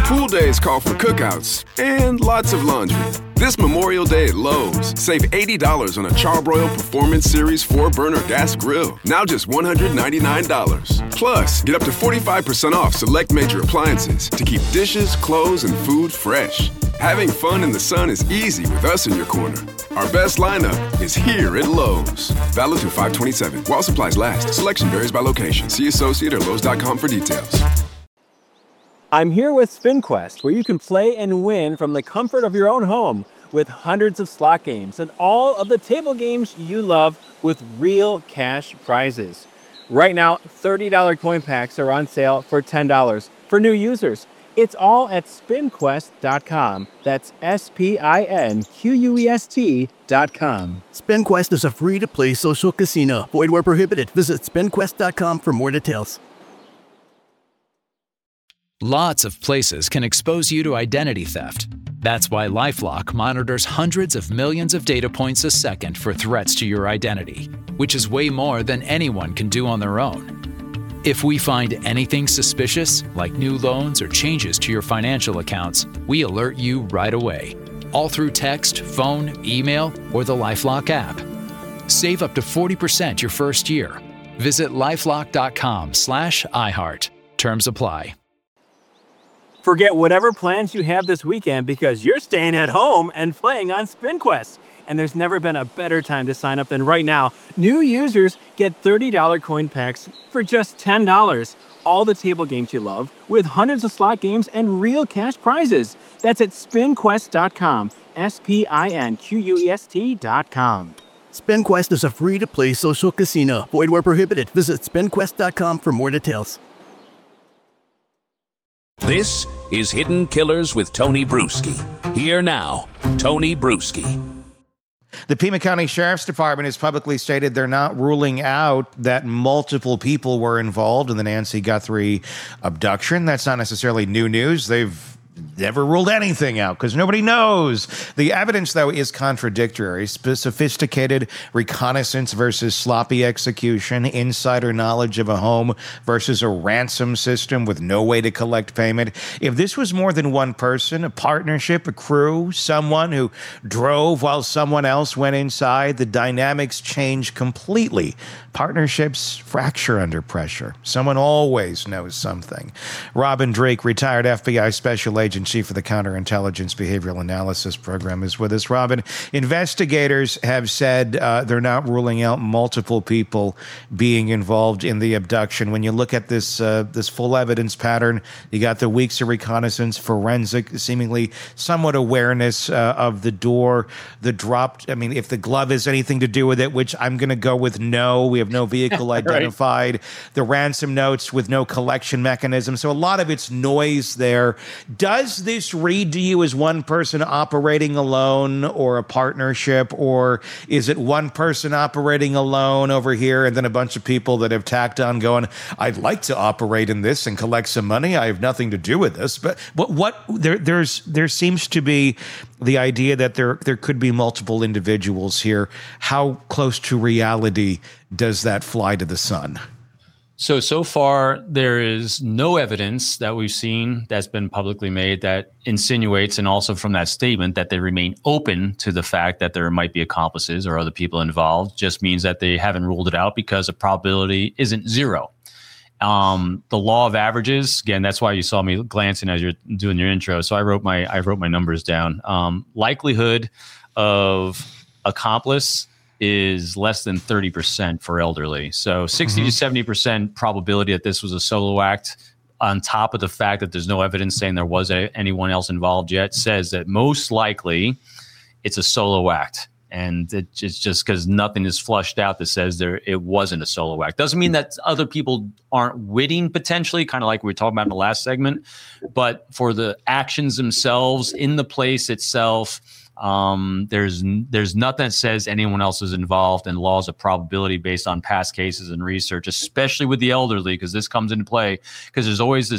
Pool days call for cookouts and lots of laundry. This Memorial Day at Lowe's, save $80 on a Charbroil Performance Series 4-burner gas grill, now just $199. Plus, get up to 45% off select major appliances to keep dishes, clothes, and food fresh. Having fun in the sun is easy with us in your corner. Our best lineup is here at Lowe's. Valid through 5/27. While supplies last. Selection varies by location. See associate or Lowes.com for details. I'm here with SpinQuest, where you can play and win from the comfort of your own home with hundreds of slot games and all of the table games you love with real cash prizes. Right now, $30 coin packs are on sale for $10 for new users. It's all at SpinQuest.com. That's SpinQuest.com. SpinQuest is a free-to-play social casino. Void where prohibited. Visit SpinQuest.com for more details. Lots of places can expose you to identity theft. That's why LifeLock monitors hundreds of millions of data points a second for threats to your identity, which is way more than anyone can do on their own. If we find anything suspicious, like new loans or changes to your financial accounts, we alert you right away, all through text, phone, email, or the LifeLock app. Save up to 40% your first year. Visit lifelock.com/iHeart. Terms apply. Forget whatever plans you have this weekend because you're staying at home and playing on SpinQuest. And there's never been a better time to sign up than right now. New users get $30 coin packs for just $10. All the table games you love with hundreds of slot games and real cash prizes. That's at SpinQuest.com. SpinQuest.com. SpinQuest is a free-to-play social casino. Void where prohibited. Visit SpinQuest.com for more details. This is Hidden Killers with Tony Bruschi. Here now, Tony Bruschi. The Pima County Sheriff's Department has publicly stated they're not ruling out that multiple people were involved in the Nancy Guthrie abduction. That's not necessarily new news. They've never ruled anything out because nobody knows. The evidence, though, is contradictory. Sophisticated reconnaissance versus sloppy execution, insider knowledge of a home versus a ransom system with no way to collect payment. If this was more than one person, a partnership, a crew, someone who drove while someone else went inside, the dynamics change completely. Partnerships fracture under pressure. Someone always knows something. Robin Drake, retired FBI Special Agent, Chief of the Counterintelligence Behavioral Analysis Program, is with us. Robin, investigators have said they're not ruling out multiple people being involved in the abduction. When you look at this full evidence pattern, you got the weeks of reconnaissance, forensic, seemingly somewhat awareness of the door, the drop. I mean, if the glove has anything to do with it, which I'm going to go with no. We have no vehicle identified. Right. The ransom notes with no collection mechanism. So a lot of it's noise there. Does this read to you as one person operating alone or a partnership, or is it one person operating alone over here and then a bunch of people that have tacked on going, I'd like to operate in this and collect some money. I have nothing to do with this. But there seems to be the idea that there could be multiple individuals here. How close to reality does that fly to the sun? So far, there is no evidence that we've seen that's been publicly made that insinuates, and also from that statement, that they remain open to the fact that there might be accomplices or other people involved. Just means that they haven't ruled it out because the probability isn't zero. The law of averages, again, that's why you saw me glancing as you're doing your intro. So I wrote my numbers down. Likelihood of accomplice is less than 30% for elderly. So 60 to 70% probability that this was a solo act, on top of the fact that there's no evidence saying there was anyone else involved yet, says that most likely it's a solo act. And it's just because nothing is flushed out that says it wasn't a solo act. Doesn't mean that other people aren't witting potentially, kind of like we were talking about in the last segment. But for the actions themselves in the place itself, there's nothing that says anyone else is involved, and laws of probability based on past cases and research, especially with the elderly, because this comes into play, because there's always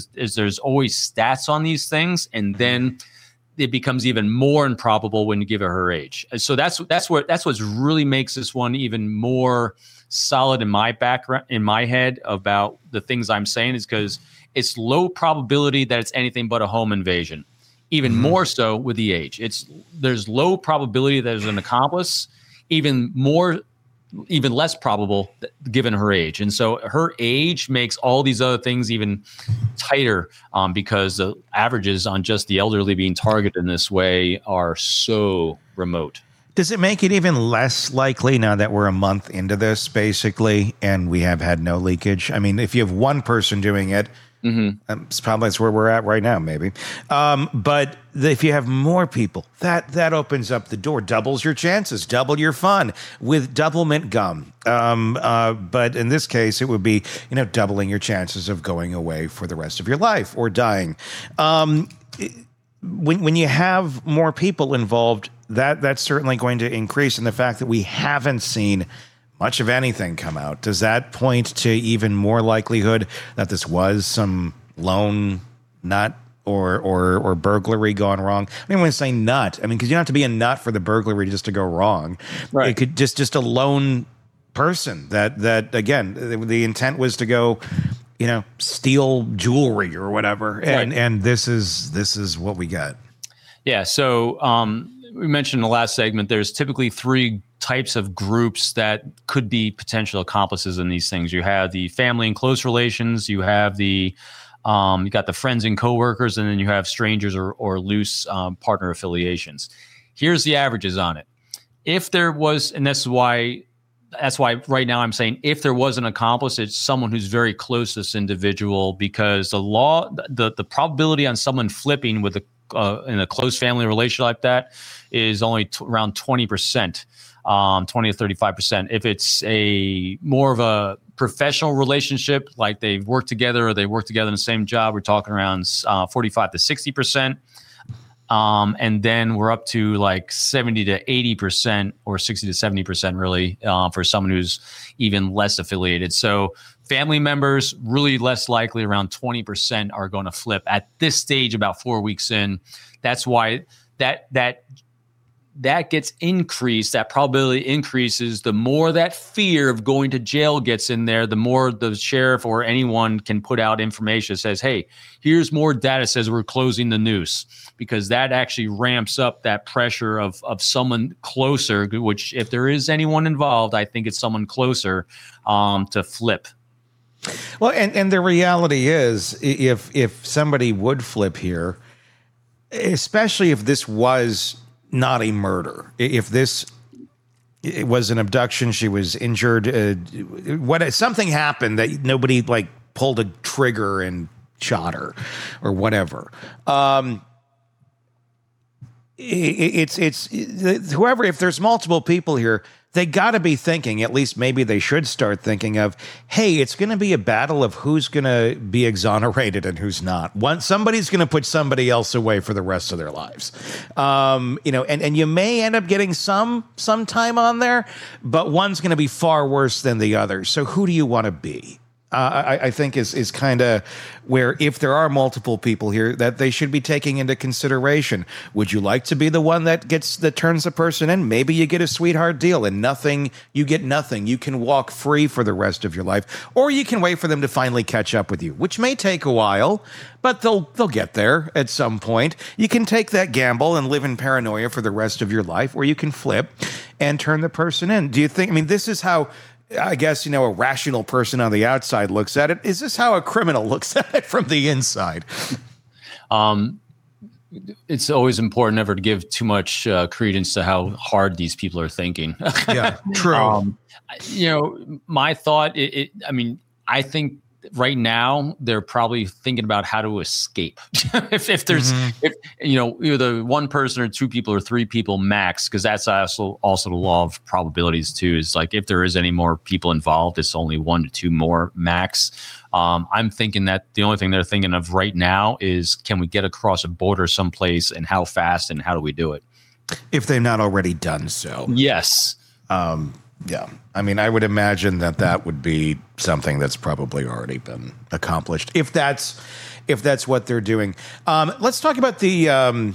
stats on these things, and then it becomes even more improbable when you give her age. So that's what really makes this one even more solid in my background, in my head, about the things I'm saying, is because it's low probability that it's anything but a home invasion. Even more so with the age. There's low probability that there's an accomplice, even less probable given her age. And so her age makes all these other things even tighter because the averages on just the elderly being targeted in this way are so remote. Does it make it even less likely now that we're a month into this, basically, and we have had no leakage? I mean, if you have one person doing it, it's probably that's where we're at right now, maybe. But if you have more people, that opens up the door, doubles your chances, double your fun with double mint gum. But in this case, it would be, doubling your chances of going away for the rest of your life or dying. When you have more people involved, that's certainly going to increase. And the fact that we haven't seen much of anything come out, does that point to even more likelihood that this was some lone nut or burglary gone wrong? I mean, when I say nut, I mean, because you don't have to be a nut for the burglary just to go wrong. Right. It could just a lone person that again, the intent was to go, steal jewelry or whatever. And this is what we got. Yeah. So we mentioned in the last segment, there's typically three types of groups that could be potential accomplices in these things. You have the family and close relations, you have you got the friends and coworkers, and then you have strangers or loose partner affiliations. Here's the averages on it. If there was, and that's why right now I'm saying if there was an accomplice, it's someone who's very close to this individual, because the probability on someone flipping with in a close family relation like that is only around 20%. 20 to 35%. If it's a more of a professional relationship, like they've worked together or they work together in the same job, we're talking around 45 to 60%. And then we're up to like 70 to 80% or 60 to 70% really for someone who's even less affiliated. So family members, really less likely, around 20% are going to flip at this stage about 4 weeks in. That's why that gets increased, that probability increases the more that fear of going to jail gets in there, the more the sheriff or anyone can put out information that says, hey, here's more data says we're closing the noose, because that actually ramps up that pressure of someone closer, which if there is anyone involved, I think it's someone closer to flip. Well, and the reality is if somebody would flip here, especially if this was not a murder, if it was an abduction, she was injured, something happened that nobody pulled a trigger and shot her or whatever. It's whoever, if there's multiple people here, they got to be thinking, at least maybe they should start thinking of, hey, it's going to be a battle of who's going to be exonerated and who's not. Somebody's going to put somebody else away for the rest of their lives. And you may end up getting some time on there, but one's going to be far worse than the other. So who do you want to be? I think is kind of where, if there are multiple people here, that they should be taking into consideration. Would you like to be the one that turns the person in? Maybe you get a sweetheart deal and you get nothing. You can walk free for the rest of your life, or you can wait for them to finally catch up with you, which may take a while, but they'll get there at some point. You can take that gamble and live in paranoia for the rest of your life, or you can flip and turn the person in. Do you think, this is how, I guess, a rational person on the outside looks at it. Is this how a criminal looks at it from the inside? It's always important never to give too much credence to how hard these people are thinking. Yeah, true. My thought, I think right now they're probably thinking about how to escape. if there's, either one person or two people or three people max, because that's also the law of probabilities too, is like if there is any more people involved, it's only 1 to 2 more max. I'm thinking that the only thing they're thinking of right now is, can we get across a border someplace, and how fast, and how do we do it? If they've not already done so. Yes. Yeah. I would imagine that would be something that's probably already been accomplished, if that's what they're doing. Let's talk about the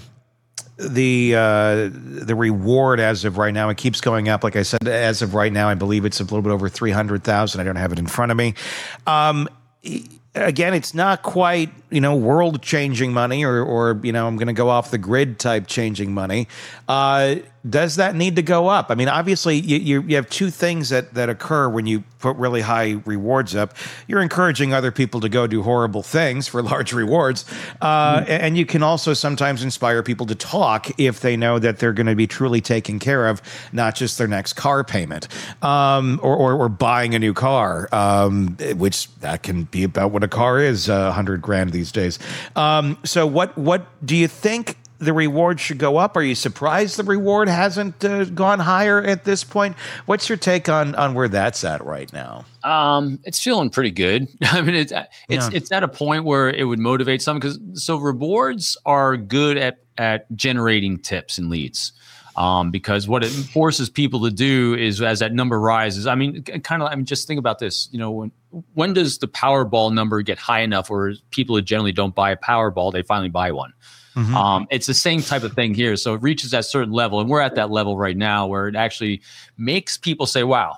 reward as of right now. It keeps going up. Like I said, as of right now, I believe it's a little bit over 300,000. I don't have it in front of me. again, it's not quite, world changing money or I'm going to go off the grid type changing money. Does that need to go up? I mean, obviously, you have two things that occur when you put really high rewards up. You're encouraging other people to go do horrible things for large rewards. And you can also sometimes inspire people to talk if they know that they're going to be truly taken care of, not just their next car payment or buying a new car, which that can be about what a car is, $100,000 these days. So what do you think the reward should go up? Are you surprised the reward hasn't gone higher at this point? What's your take on where that's at right now? It's feeling pretty good. I mean, it's at a point where it would motivate some, because rewards are good at generating tips and leads. Because what it forces people to do is, as that number rises, just think about this. When does the Powerball number get high enough where people who generally don't buy a Powerball, they finally buy one? It's the same type of thing here. So it reaches that certain level, and we're at that level right now where it actually makes people say, wow,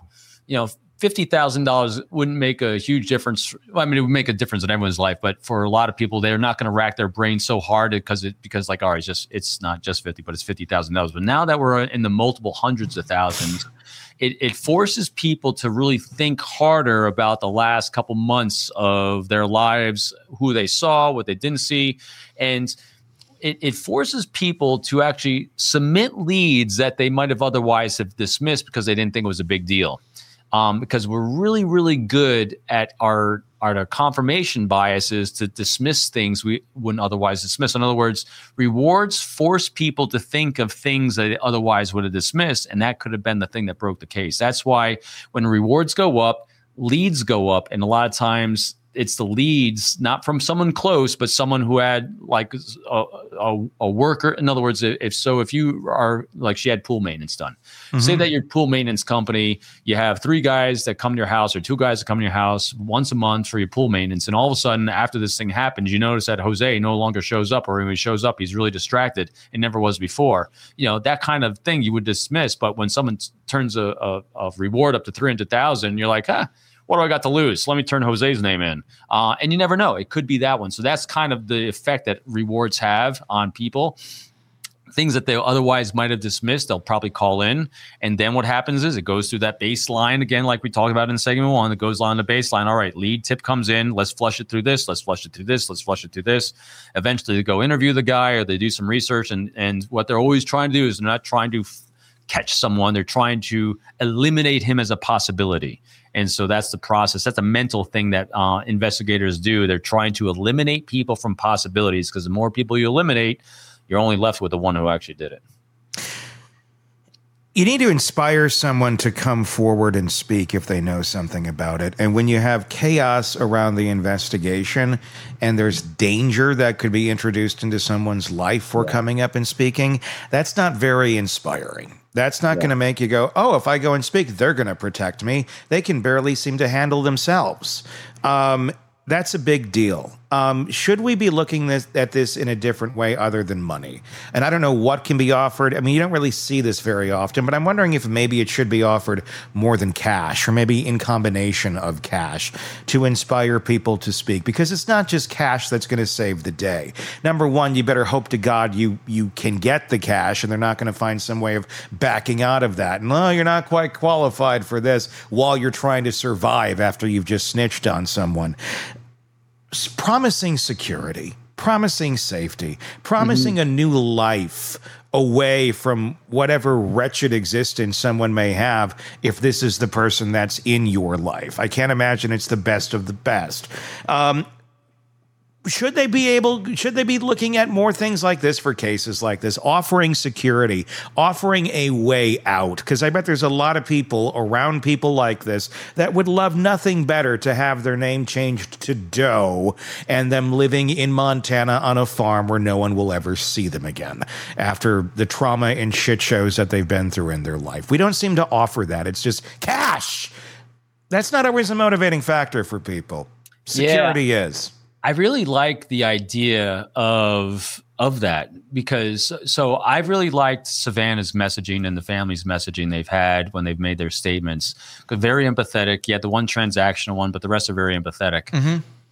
$50,000 wouldn't make a huge difference. Well, I mean, it would make a difference in everyone's life, but for a lot of people, they're not going to rack their brain so hard because all right, it's not just 50, but it's $50,000. But now that we're in the multiple hundreds of thousands, it forces people to really think harder about the last couple months of their lives, who they saw, what they didn't see, and it forces people to actually submit leads that they might have otherwise have dismissed because they didn't think it was a big deal. Because we're really, really good at our confirmation biases to dismiss things we wouldn't otherwise dismiss. In other words, rewards force people to think of things that they otherwise would have dismissed, and that could have been the thing that broke the case. That's why when rewards go up, leads go up, and a lot of times it's the leads, not from someone close, but someone who had like a worker. In other words, if you are like, she had pool maintenance done. Say that your pool maintenance company, you have 3 guys that come to your house or 2 guys that come to your house once a month for your pool maintenance. And all of a sudden, after this thing happens, you notice that Jose no longer shows up, or when he shows up, he's really distracted and never was before. That kind of thing you would dismiss. But when someone turns a reward up to $300,000, you're like, what do I got to lose? Let me turn Jose's name in. And you never know. It could be that one. So that's kind of the effect that rewards have on people. Things that they otherwise might have dismissed, they'll probably call in. And then what happens is it goes through that baseline again, like we talked about in segment 1. It goes on the baseline. All right, lead tip comes in. Let's flush it through this. Let's flush it through this. Let's flush it through this. Eventually they go interview the guy, or they do some research. And what they're always trying to do is they're not trying to catch someone. They're trying to eliminate him as a possibility. And so that's the process. That's a mental thing that investigators do. They're trying to eliminate people from possibilities, because the more people you eliminate, you're only left with the one who actually did it. You need to inspire someone to come forward and speak if they know something about it. And when you have chaos around the investigation and there's danger that could be introduced into someone's life for coming up and speaking, that's not very inspiring. That's not going to make you go, oh, if I go and speak, they're going to protect me. They can barely seem to handle themselves. That's a big deal. Should we be looking at this in a different way other than money? And I don't know what can be offered. I mean, you don't really see this very often, but I'm wondering if maybe it should be offered more than cash, or maybe in combination of cash, to inspire people to speak. Because it's not just cash that's going to save the day. Number one, you better hope to God you can get the cash, and they're not going to find some way of backing out of that. No, you're not quite qualified for this while you're trying to survive after you've just snitched on someone. Promising security, promising safety, promising a new life away from whatever wretched existence someone may have if this is the person that's in your life. I can't imagine it's the best of the best. Should they be looking at more things like this for cases like this, offering security, offering a way out? Because I bet there's a lot of people around people like this that would love nothing better to have their name changed to Doe and them living in Montana on a farm where no one will ever see them again after the trauma and shit shows that they've been through in their life. We don't seem to offer that. It's just cash. That's not always a motivating factor for people. Security is. I really like the idea of that, because so I've really liked Savannah's messaging and the family's messaging they've had when they've made their statements. Very empathetic. You had the one transactional one, but the rest are very empathetic.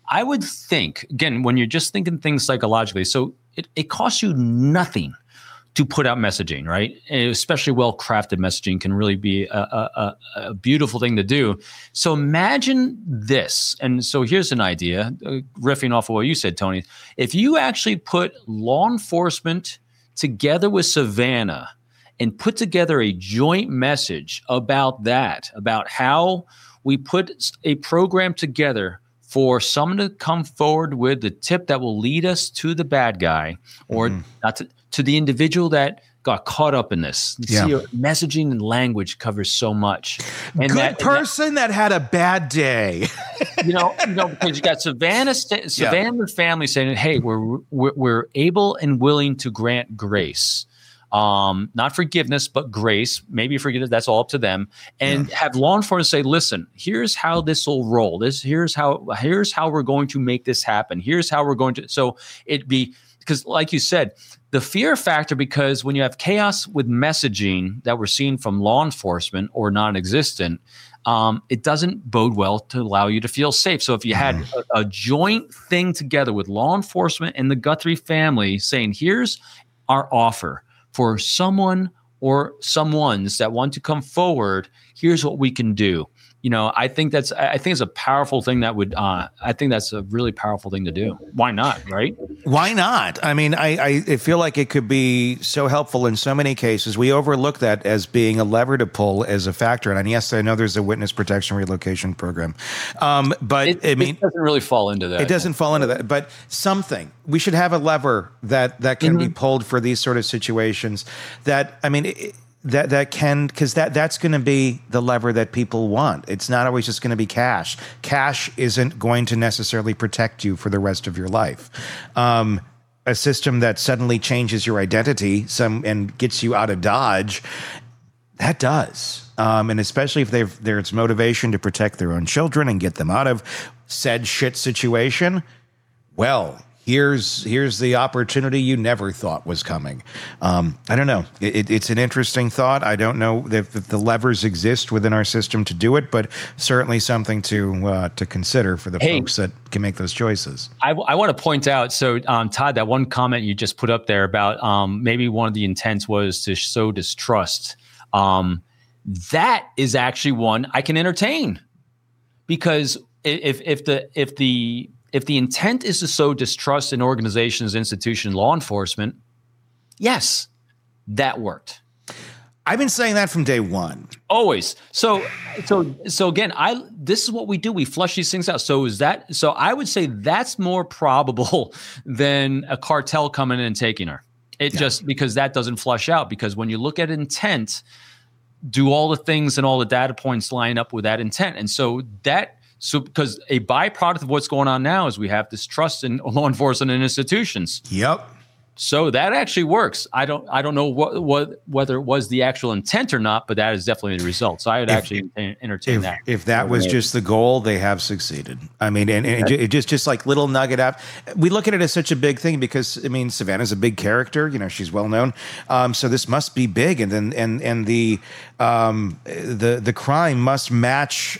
I would think, again, when you're just thinking things psychologically, so it costs you nothing to put out messaging, right? And especially well-crafted messaging can really be a beautiful thing to do. So imagine this. And so here's an idea, riffing off of what you said, Tony. If you actually put law enforcement together with Savannah and put together a joint message about that, about how we put a program together for someone to come forward with the tip that will lead us to the bad guy, or not to the individual that got caught up in this. Yeah. See, messaging and language covers so much. And Good person that had a bad day. you know, because you got Savannah and the family saying, "Hey, we're able and willing to grant grace." Not forgiveness, but grace. Maybe forgiveness, that's all up to them. And have law enforcement say, listen, here's how this will roll. Here's how we're going to make this happen. Here's how we're going to, so it be, because like you said, the fear factor, because when you have chaos with messaging that we're seeing from law enforcement or non-existent, it doesn't bode well to allow you to feel safe. So if you had a joint thing together with law enforcement and the Guthrie family saying, here's our offer for someone or someones that want to come forward, here's what we can do. I think it's a powerful thing that would, I think that's a really powerful thing to do. Why not, right? Why not? I mean, I feel like it could be so helpful in so many cases. We overlook that as being a lever to pull as a factor. And yes, I know there's a witness protection relocation program. But it doesn't really fall into that. It doesn't fall into that, but something. We should have a lever that can be pulled for these sort of situations that that's going to be the lever that people want. It's not always just going to be cash. Cash isn't going to necessarily protect you for the rest of your life. A system that suddenly changes your identity and gets you out of Dodge, that does. And especially if there's motivation to protect their own children and get them out of said shit situation, well, here's the opportunity you never thought was coming. I don't know. It's an interesting thought. I don't know if the levers exist within our system to do it, but certainly something to consider for the folks that can make those choices. I want to point out, so Todd, that one comment you just put up there about maybe one of the intents was to sow distrust. That is actually one I can entertain, because if the intent is to sow distrust in organizations, institutions, law enforcement, yes, that worked. I've been saying that from day one. Always. So again, this is what we do. We flush these things out. So I would say that's more probable than a cartel coming in and taking her. Just because that doesn't flush out, because when you look at intent, do all the things and all the data points line up with that intent? And so because a byproduct of what's going on now is we have this trust in law enforcement and institutions. Yep. So that actually works. I don't know whether it was the actual intent or not, but that is definitely the result. So I would actually entertain that. If that was just the goal, they have succeeded. I mean, and it just like little nugget up. We look at it as such a big thing because Savannah's a big character. She's well known. So this must be big, and then the crime must match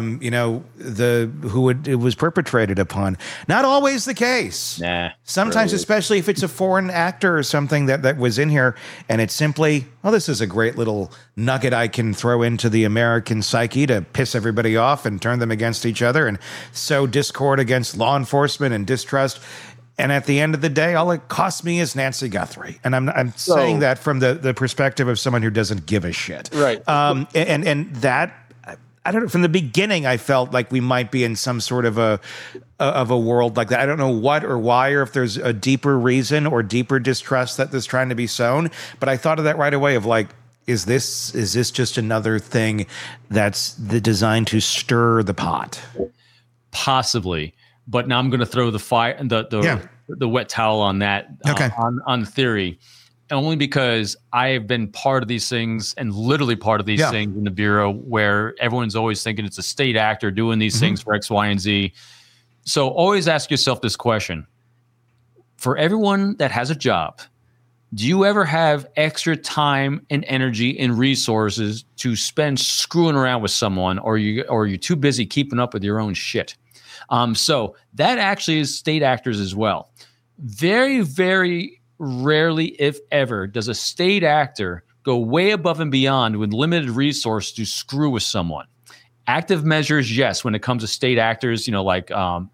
who it was perpetrated upon. Not always the case. Nah. Sometimes, especially if it's a foreign actor or something that was in here, and it's simply, this is a great little nugget I can throw into the American psyche to piss everybody off and turn them against each other and sow discord against law enforcement and distrust. And at the end of the day, all it costs me is Nancy Guthrie. And I'm saying that from the perspective of someone who doesn't give a shit. Right. And that, I don't know, from the beginning, I felt like we might be in some sort of a world like that. I don't know what or why, or if there's a deeper reason or deeper distrust that is trying to be sown. But I thought of that right away of like, is this just another thing that's designed to stir the pot? Possibly. But now I'm going to throw the fire, the wet towel on that, on theory. Only because I have been part of these things and literally part of these things in the Bureau, where everyone's always thinking it's a state actor doing these things for X, Y, and Z. So always ask yourself this question. For everyone that has a job, do you ever have extra time and energy and resources to spend screwing around with someone, or are you too busy keeping up with your own shit? So that actually is state actors as well. Very, very rarely, if ever, does a state actor go way above and beyond with limited resource to screw with someone. Active measures, yes, when it comes to state actors, like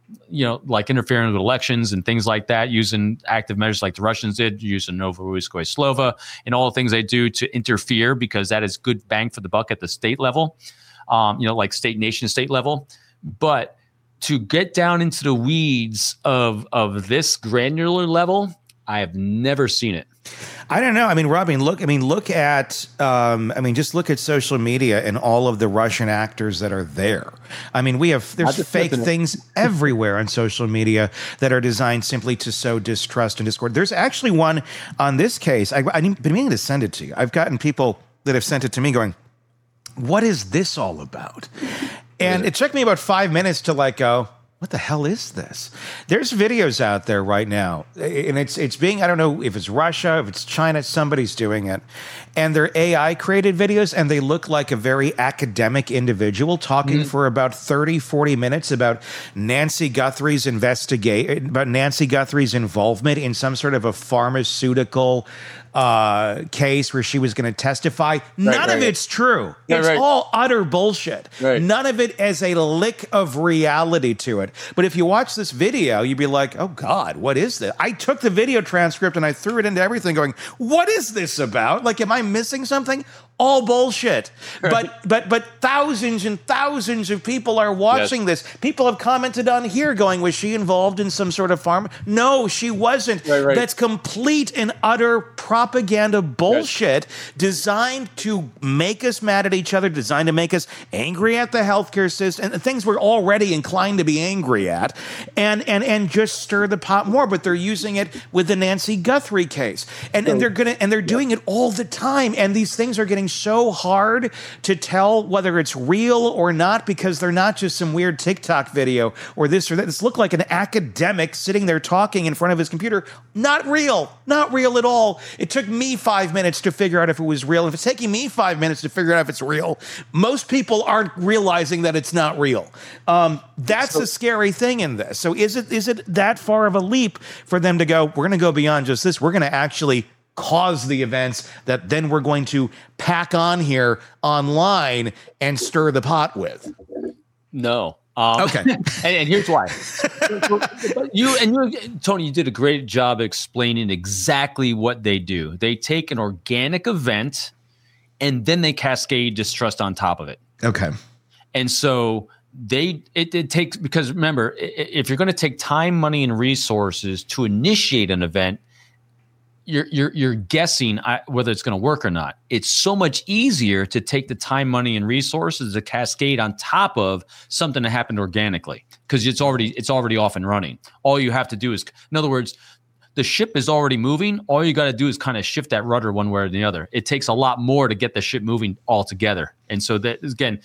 interfering with elections and things like that, using active measures like the Russians did, using Novoruskaya Slova, and all the things they do to interfere, because that is good bang for the buck at the state level, like state, nation, state level. But to get down into the weeds of this granular level, I have never seen it. I don't know. I mean, Robbie, look at, just look at social media and all of the Russian actors that are there. I mean, there's fake things everywhere on social media that are designed simply to sow distrust and discord. There's actually one on this case. I've been meaning to send it to you. I've gotten people that have sent it to me going, what is this all about? And it took me about 5 minutes to go, what the hell is this? There's videos out there right now, and it's being, I don't know if it's Russia, if it's China, somebody's doing it, and they're AI created videos, and they look like a very academic individual talking for about 30, 40 minutes about Nancy Guthrie's about Nancy Guthrie's involvement in some sort of a pharmaceutical case where she was going to testify. None of it's true. It's all utter bullshit. None of it has a lick of reality to it. But if you watch this video, you'd be like, oh God, what is this? I took the video transcript and I threw it into everything going, what is this about? Am I missing something? All bullshit. But thousands and thousands of people are watching this. People have commented on here going, was she involved in some sort of farm? No, she wasn't. That's complete and utter propaganda bullshit designed to make us mad at each other, designed to make us angry at the healthcare system, and things we're already inclined to be angry at, and just stir the pot more. But they're using it with the Nancy Guthrie case. And they're doing it all the time. And these things are getting so hard to tell whether it's real or not, because they're not just some weird TikTok video or this or that. This looked like an academic sitting there talking in front of his computer. Not real at all. It took me 5 minutes to figure out if it was real. If it's taking me 5 minutes to figure out if it's real, most people aren't realizing that it's not real. That's the scary thing in this. So is it that far of a leap for them to go, we're going to go beyond just this. We're going to actually cause the events that then we're going to pack on here online and stir the pot with? No. Okay. and here's why. Tony, you did a great job explaining exactly what they do. They take an organic event and then they cascade distrust on top of it. Okay. And so it takes, because remember, if you're going to take time, money, and resources to initiate an event, you're guessing whether it's going to work or not. It's so much easier to take the time, money, and resources to cascade on top of something that happened organically, because it's already off and running. All you have to do is, in other words, the ship is already moving. All you got to do is kind of shift that rudder one way or the other. It takes a lot more to get the ship moving altogether. And so that, again,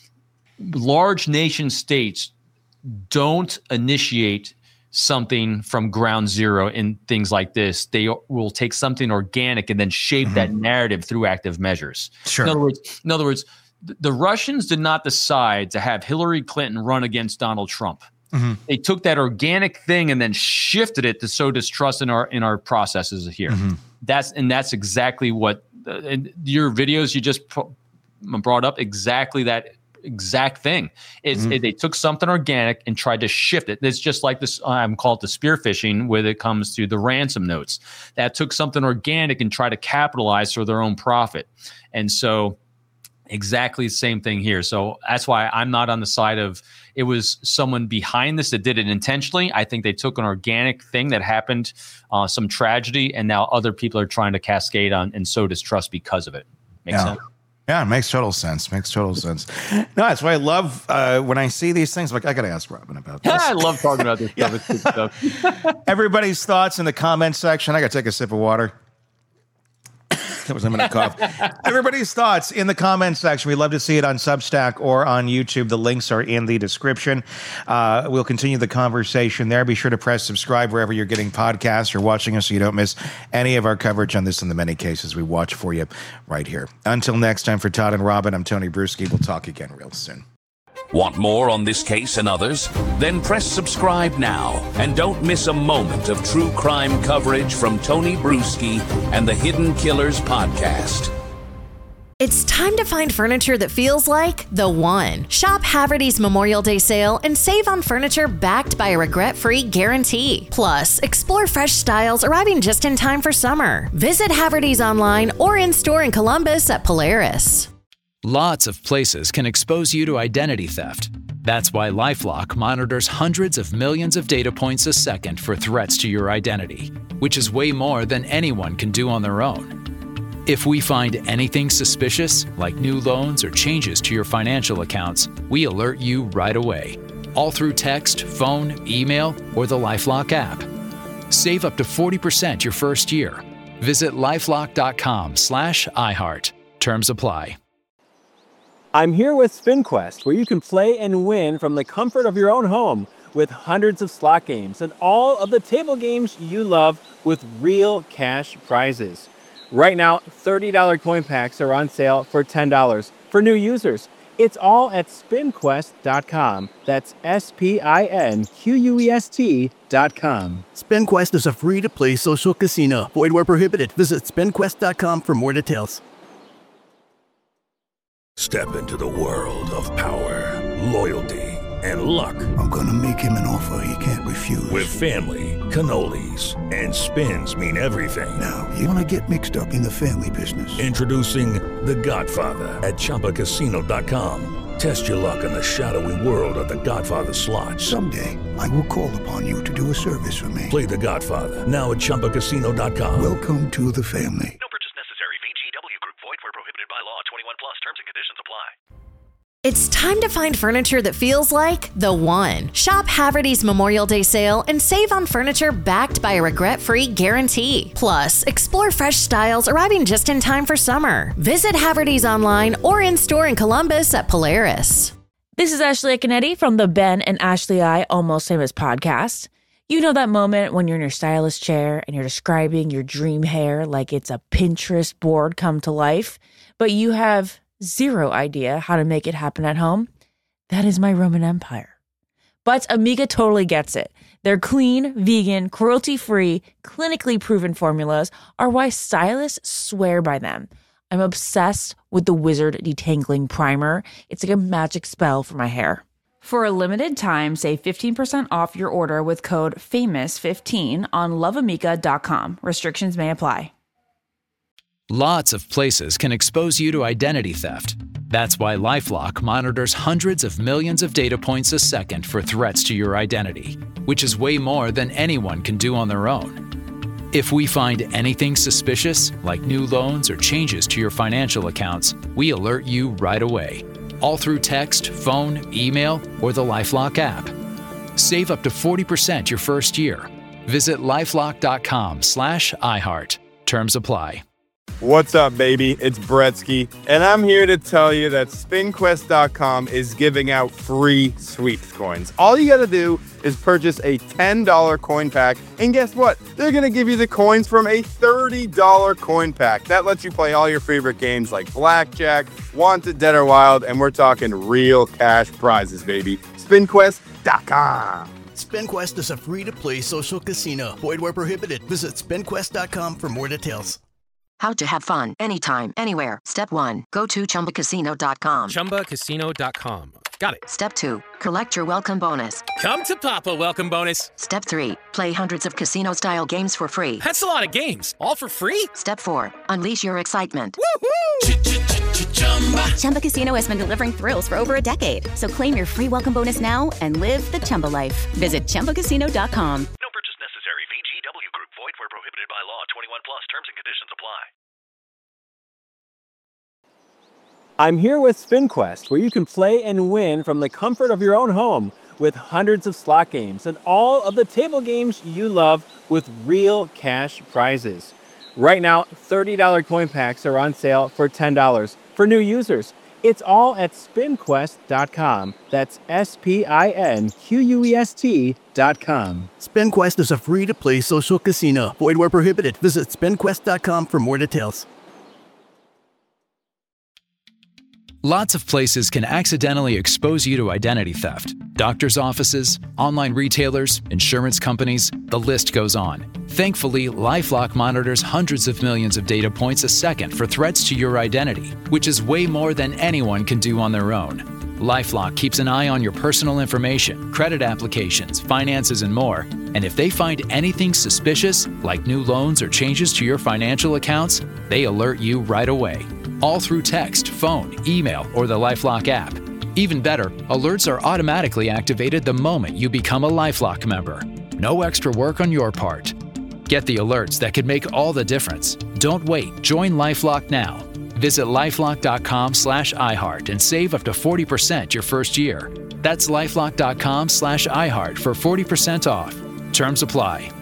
large nation states don't initiate something from ground zero in things like this. They will take something organic and then shape that narrative through active measures. Sure. In other words, the Russians did not decide to have Hillary Clinton run against Donald Trump. They took that organic thing and then shifted it to sow distrust in our processes here. That's exactly what your videos you just brought up. Exactly that exact thing. They took something organic and tried to shift it. It's just like this. I'm called the spear phishing when it comes to the ransom notes. That took something organic and tried to capitalize for their own profit. And so exactly the same thing here. So that's why I'm not on the side of it was someone behind this that did it intentionally. I think they took an organic thing that happened, some tragedy, and now other people are trying to cascade on and sow distrust because of it. Makes sense? Yeah, it makes total sense. No, that's why I love when I see these things. I'm like, I got to ask Robin about this. I love talking about this stuff. It's good stuff. Everybody's thoughts in the comments section. I got to take a sip of water. That was, I'm going to cough. Everybody's thoughts in the comments section. We'd love to see it on Substack or on YouTube. The links are in the description. We'll continue the conversation there. Be sure to press subscribe wherever you're getting podcasts or watching us so you don't miss any of our coverage on this and the many cases we watch for you right here. Until next time, for Todd and Robin, I'm Tony Bruschi. We'll talk again real soon. Want more on this case and others? Then press subscribe now and don't miss a moment of true crime coverage from Tony Bruschi and the Hidden Killers podcast. It's time to find furniture that feels like the one. Shop Haverty's Memorial Day sale and save on furniture backed by a regret-free guarantee. Plus, explore fresh styles arriving just in time for summer. Visit Haverty's online or in-store in Columbus at Polaris. Lots of places can expose you to identity theft. That's why LifeLock monitors hundreds of millions of data points a second for threats to your identity, which is way more than anyone can do on their own. If we find anything suspicious, like new loans or changes to your financial accounts, we alert you right away, all through text, phone, email, or the LifeLock app. Save up to 40% your first year. Visit lifelock.com/iHeart. Terms apply. I'm here with SpinQuest, where you can play and win from the comfort of your own home with hundreds of slot games and all of the table games you love with real cash prizes. Right now, $30 coin packs are on sale for $10 for new users. It's all at SpinQuest.com. That's SpinQuest.com. SpinQuest is a free-to-play social casino. Void where prohibited. Visit SpinQuest.com for more details. Step into the world of power, loyalty, and luck. I'm gonna make him an offer he can't refuse. With family, cannolis, and spins mean everything. Now, you wanna get mixed up in the family business. Introducing The Godfather at ChumbaCasino.com. Test your luck in the shadowy world of The Godfather slot. Someday, I will call upon you to do a service for me. Play The Godfather now at ChumbaCasino.com. Welcome to the family. No purchase necessary. VGW Group. Void where prohibited by law. 21 plus. Terms and conditions apply. It's time to find furniture that feels like the one. Shop Haverty's Memorial Day sale and save on furniture backed by a regret-free guarantee. Plus, explore fresh styles arriving just in time for summer. Visit Haverty's online or in-store in Columbus at Polaris. This is Ashley Canetti from the Ben and Ashley I Almost Famous podcast. You know that moment when you're in your stylist chair and you're describing your dream hair like it's a Pinterest board come to life, but you have zero idea how to make it happen at home? That is my Roman Empire. But Amiga totally gets it. Their clean, vegan, cruelty-free, clinically proven formulas are why stylists swear by them. I'm obsessed with the Wizard Detangling Primer. It's like a magic spell for my hair. For a limited time, save 15% off your order with code FAMOUS15 on loveamiga.com. Restrictions may apply. Lots of places can expose you to identity theft. That's why LifeLock monitors hundreds of millions of data points a second for threats to your identity, which is way more than anyone can do on their own. If we find anything suspicious, like new loans or changes to your financial accounts, we alert you right away, all through text, phone, email, or the LifeLock app. Save up to 40% your first year. Visit lifelock.com/iHeart. Terms apply. What's up, baby? It's Bretsky, and I'm here to tell you that SpinQuest.com is giving out free sweeps coins. All you gotta do is purchase a $10 coin pack, and guess what? They're gonna give you the coins from a $30 coin pack. That lets you play all your favorite games like Blackjack, Wanted, Dead or Wild, and we're talking real cash prizes, baby. SpinQuest.com. SpinQuest is a free-to-play social casino. Void where prohibited. Visit SpinQuest.com for more details. How to have fun anytime, anywhere. Step 1. Go to ChumbaCasino.com. ChumbaCasino.com. Got it. Step 2. Collect your welcome bonus. Come to Papa welcome bonus. Step 3. Play hundreds of casino-style games for free. That's a lot of games. All for free? Step 4. Unleash your excitement. Chumba Casino has been delivering thrills for over a decade. So claim your free welcome bonus now and live the Chumba life. Visit ChumbaCasino.com. No purchase necessary. VGW Group. Void where prohibited by law. 21 plus. Terms and conditions apply. I'm here with SpinQuest, where you can play and win from the comfort of your own home with hundreds of slot games and all of the table games you love with real cash prizes. Right now, $30 coin packs are on sale for $10 for new users. It's all at SpinQuest.com. That's SpinQuest.com. SpinQuest is a free-to-play social casino. Void where prohibited. Visit SpinQuest.com for more details. Lots of places can accidentally expose you to identity theft. Doctors' offices, online retailers, insurance companies, the list goes on. Thankfully, LifeLock monitors hundreds of millions of data points a second for threats to your identity, which is way more than anyone can do on their own. LifeLock keeps an eye on your personal information, credit applications, finances, and more. And if they find anything suspicious, like new loans or changes to your financial accounts, they alert you right away. All through text, phone, email, or the LifeLock app. Even better, alerts are automatically activated the moment you become a LifeLock member. No extra work on your part. Get the alerts that could make all the difference. Don't wait. Join LifeLock now. Visit lifelock.com/iHeart and save up to 40% your first year. That's lifelock.com/iHeart for 40% off. Terms apply.